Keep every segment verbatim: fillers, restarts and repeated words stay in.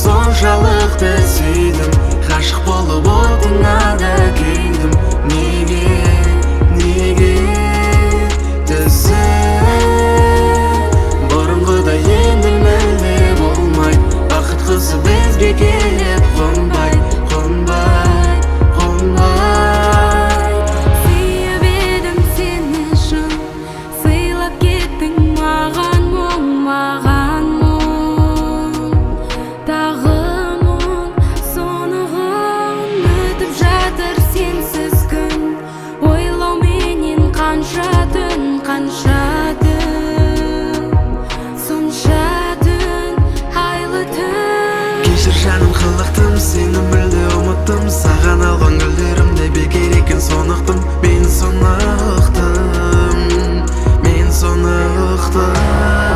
соншалықты сүйдім, ғашық болып отыңа да күйдім. Неге, неге түсіп бұрынғыдай енді мүлде болмай, бақыт құсы бізге келіп қонбай, қонбай, қонбай. Сүйіп едім сені шын, сыйлап кеттің маған мұң, маған мұң. Тағы мұң, сонығын өтіп жатыр сенсіз күн. Ойлауменен қанша түн, қанша түн, сонша түн, айлы түн. Кешір жаным, қылықтым, сені мүлде ұмыттым. Саған алған гүлдерімде бекер екен сонықтым. Мен сонықтым, мен сонықтым.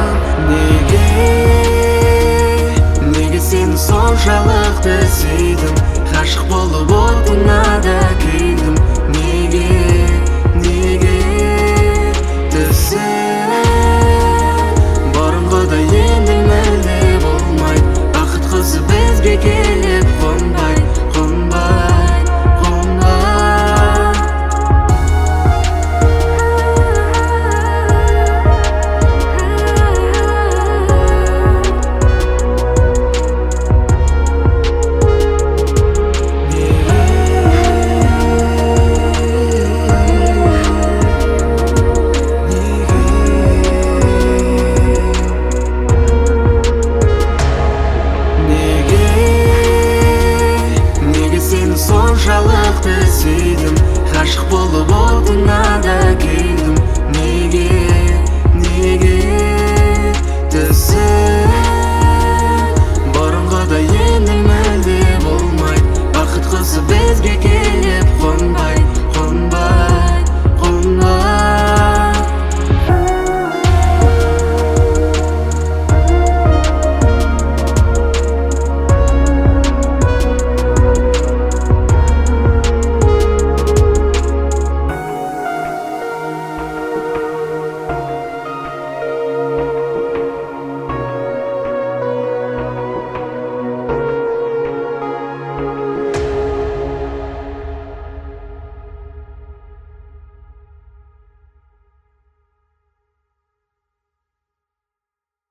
Неге, неге сені соншалықты сүйдім,